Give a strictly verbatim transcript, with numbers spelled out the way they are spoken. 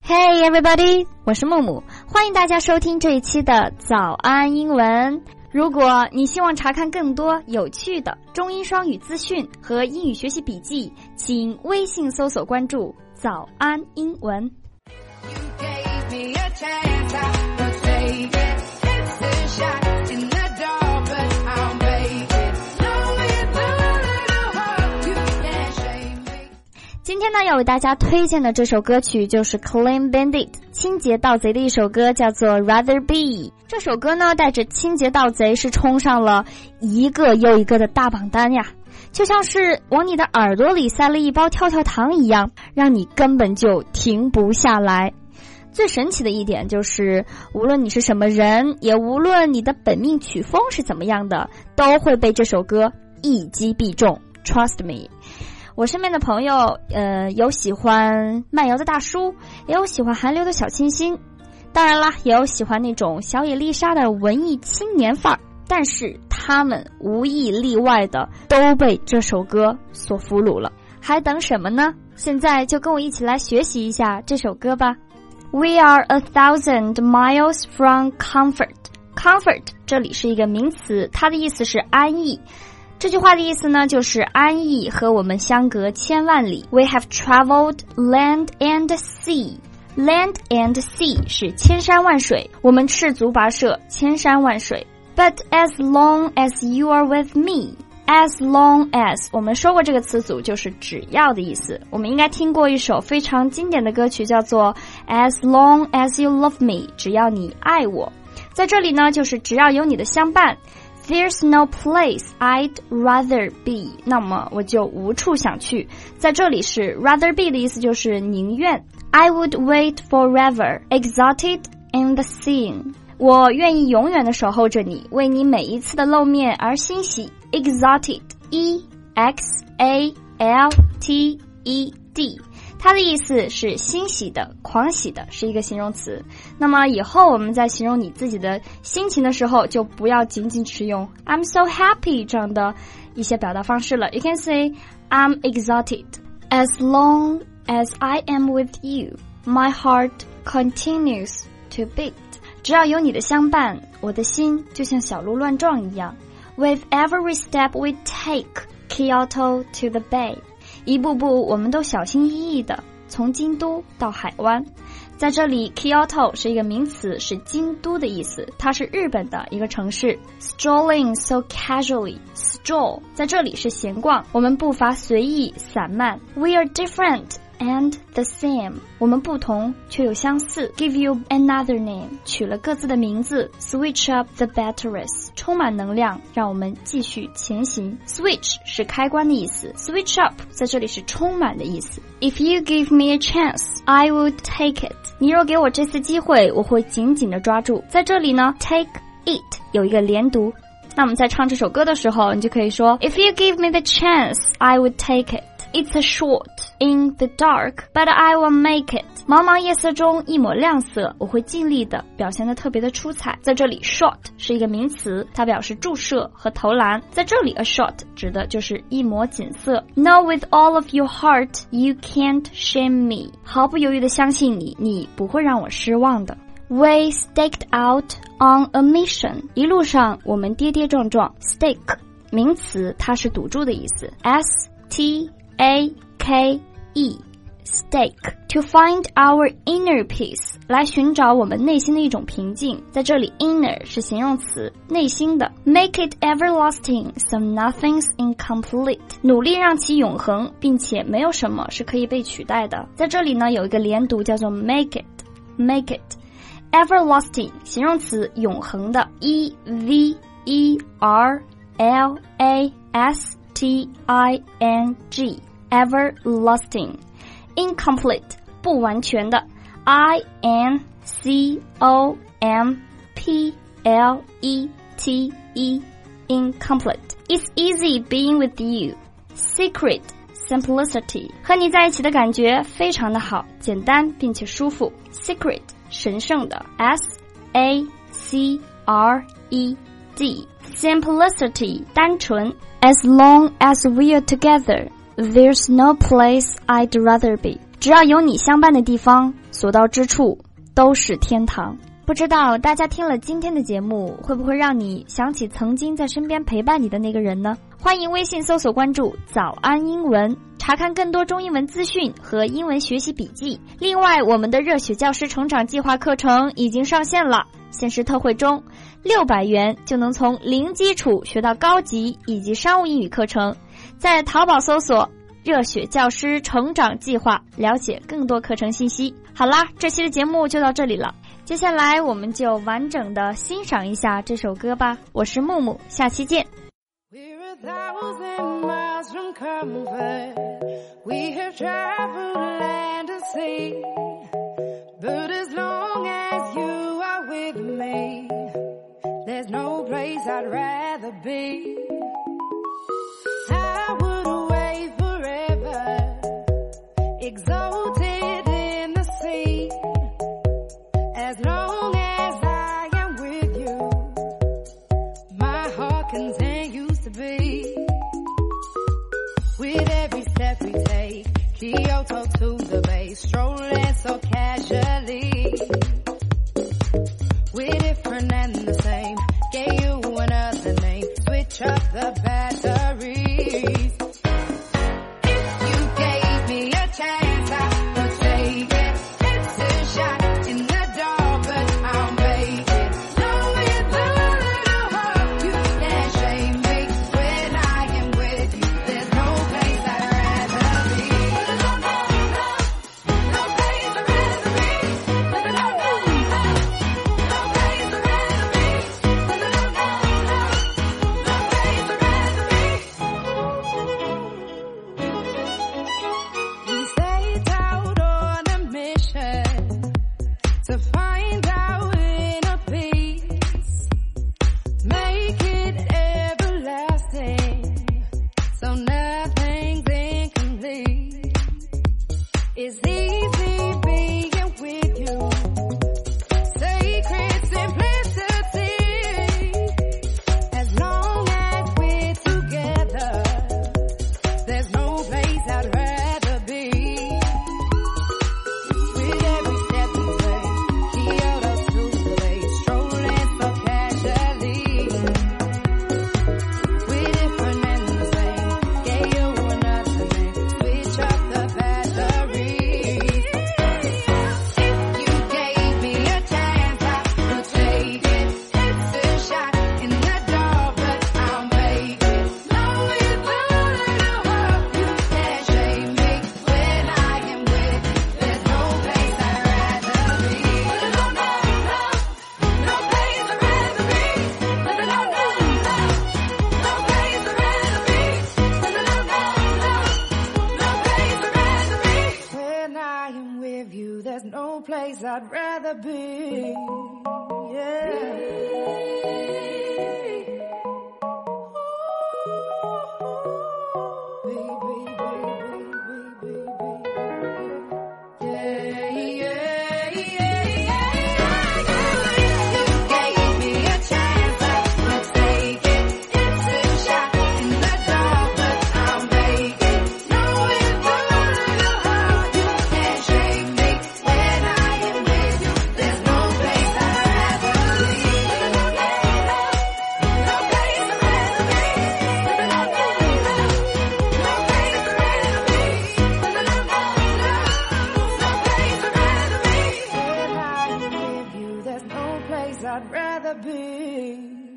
Hey everybody， 我是木木，欢迎大家收听这一期的早安英文。如果你希望查看更多有趣的中英双语资讯和英语学习笔记，请微信搜索关注早安英文。今天呢，要为大家推荐的这首歌曲就是 Clean Bandit 清洁盗贼的一首歌，叫做 Rather Be。 这首歌呢，带着清洁盗贼是冲上了一个又一个的大榜单呀，就像是往你的耳朵里塞了一包跳跳糖一样，让你根本就停不下来。最神奇的一点就是，无论你是什么人，也无论你的本命曲风是怎么样的，都会被这首歌一击必中。 Trust me。我身边的朋友呃，有喜欢慢摇的大叔，也有喜欢韩流的小清新，当然啦，也有喜欢那种小野丽莎的文艺青年范儿，但是他们无一例外的都被这首歌所俘虏了。还等什么呢？现在就跟我一起来学习一下这首歌吧。 We are a thousand miles from comfort. Comfort 这里是一个名词，它的意思是安逸。这句话的意思呢，就是安逸和我们相隔千万里。 We have traveled land and sea. Land and sea 是千山万水，我们赤足跋涉千山万水。 But as long as you are with me. As long as 我们说过这个词组就是只要的意思，我们应该听过一首非常经典的歌曲，叫做 As long as you love me， 只要你爱我。在这里呢，就是只要有你的相伴。There's no place I'd rather be， 那么我就无处想去。在这里是 rather be 的意思，就是宁愿。I would wait forever, exalted in the scene。 我愿意永远的守候着你，为你每一次的露面而欣喜。 Exalted, E X A L T E D，它的意思是欣喜的、狂喜的，是一个形容词。那么以后我们在形容你自己的心情的时候，就不要仅仅使用 I'm so happy 这样的一些表达方式了。 You can say I'm exalted. As long as I am with you, my heart continues to beat. 只要有你的相伴，我的心就像小鹿乱撞一样。 With every step we take, Kyoto to the Bay。一步步我们都小心翼翼的，从京都到海湾。在这里 Kyoto 是一个名词，是京都的意思，它是日本的一个城市。 Strolling so casually. Stroll 在这里是闲逛，我们步伐随意散漫。 We are different and the same， 我们不同却又相似。 Give you another name， 取了各自的名字。 Switch up the batteries， 充满能量，让我们继续前行。 Switch 是开关的意思， Switch up 在这里是充满的意思。 If you give me a chance, I would take it， 你若给我这次机会，我会紧紧地抓住。在这里呢 take it 有一个连读，那我们在唱这首歌的时候，你就可以说 If you give me the chance, I would take it。It's a short in the dark, but I will make it. 茫茫夜色中一抹亮色，我会尽力的表现得特别的出彩。在这里 shot 是一个名词，它表示注射和投篮。在这里 a shot 指的就是一抹锦瑟。 Know with all of your heart you can't shame me， 毫不犹豫的相信你，你不会让我失望的。We staked out on a mission， 一路上我们跌跌撞撞。 Stake 名词，它是赌注的意思。 S T A K E Stake to find our inner peace， 来寻找我们内心的一种平静。在这里 inner 是形容词，内心的。 Make it everlasting so nothing's incomplete， 努力让其永恒，并且没有什么是可以被取代的。在这里呢，有一个连读叫做 make it make it everlasting 形容词，永恒的。 E V E R L A S T I N G everlasting。 Incomplete 不完全的。 I N C O M P L E T E incomplete。 It's easy being with you. Secret simplicity， 和你在一起的感觉非常的好，简单并且舒服。 Secret 神圣的。 S A C R E D simplicity 单纯。 As long as we are together, there's no place I'd rather be。 只要有你相伴的地方， 所到之处都是天堂。不知道大家听了今天的节目，会不会让你想起曾经在身边陪伴你的那个人呢？欢迎微信搜索关注早安英文，查看更多中英文资讯和英文学习笔记。另外，我们的热血教师成长计划课程已经上线了，限时特惠中，六百元就能从零基础学到高级以及商务英语课程。在淘宝搜索热血教师成长计划，了解更多课程信息。好啦，这期的节目就到这里了，接下来我们就完整的欣赏一下这首歌吧。我是木木，下期见。 We're a thousand miles from comfort. We have traveled land and sea. But as long as you are with me, there's no place I'd rather be. I would away forever, exalted in the sea. As long as I am with you, my heart continues to beat. With every step we take, Kyoto to the bay, strolling so casually. We're different and the same, gave you another name, switch up the batteries. If you gave me a chance, I would take it. It's a shot in the dark, but I'll make it. Knowing the little hope you can't shame me. When I am with you, there's no place I'd rather be. No, no, no, no place I'd rather be. No, no, no, no, no place I'd rather be. No, no, no, no, no place I'd rather be. We set out on a mission to find our inner peace, make it everlasting, so nothing's incomplete. It's easy being with you, sacred simplicity. As long as we're together, there's no place I'd rather be. With every step we take, Kyoto to the bay, strolling so casually. We're different and the same, gave you another name, switch up the batteries. If you gave me a chance, I would take it. It's a shot in the dark, but I'll make it. Knowing the little hope you can't shame me. When I am with you, there's no place I'd rather be. No, no, no, no place I'd rather be. No, no, no, no, no place I'd rather be. No, no, no, no, no place I'd rather be. When I am with you, there's no place I'd rather be. Yeah. Baby, baby, baby, baby. Yeah, yeah, yeah, yeah. You gave me a chance, I would take it. It's a shot in the dark, but I'll make it. Knowing the little hope you can't shame me. When I am with you, there's no place I'd rather be. No, no, no, no place I'd rather be. No, no, no, no, no place I'd rather be. No, no, no, no, no place I'd rather be. When I am with you, there's no place I'd rather be.